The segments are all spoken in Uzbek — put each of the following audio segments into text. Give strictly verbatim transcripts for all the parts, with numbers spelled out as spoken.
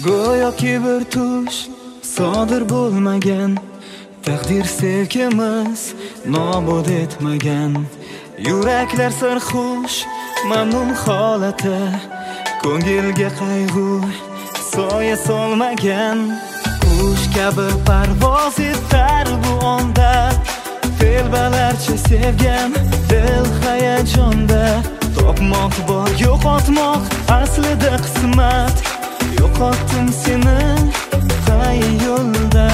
Go'yoki bir tush sodir bo'lmagan, taqdir sevgimiz nobud etmagan. Yuraklar sarxush mamnun holati, ko'ngilga qayg'u soya solmagan. Qush kabi parvoz etar bu onda, telbalarcha sevgan dil hayajonda. Topmoq bor, yo'qotmoq aslida qismat. Yo'qotdim seni qay yo'lda.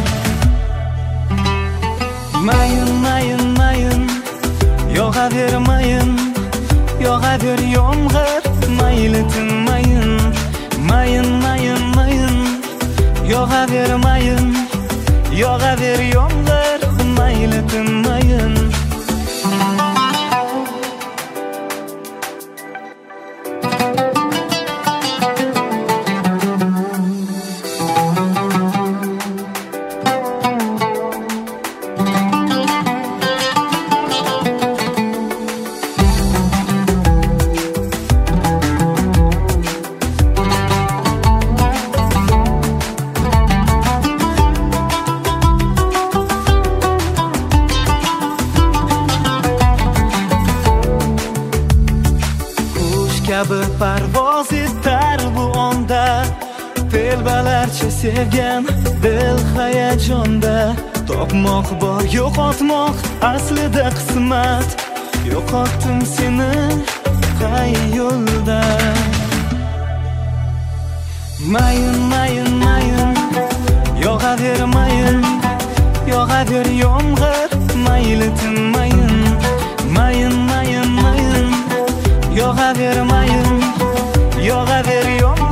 Mayin, mayin, mayin, yog'aver mayin, yog'aver yomg'ir, mayli tinmayin. Mayin, mayin, mayin, yog'aver mayin, yog'aver yomg'ir, mayli tinmayin. Kabi parvoz etar bu onda, telbalarcha sevgan dil hayajonda. Topmoq bor, yo'qotmoq aslida qismat. Yo'qotdim seni qay yo'lda. Mayin, mayin, mayin, yog'aver mayin, yog'aver yomg'ir, mayli tinmayin. Mayin, mayin, mayin, yog'aver mayin, yog'aver yomg'ir.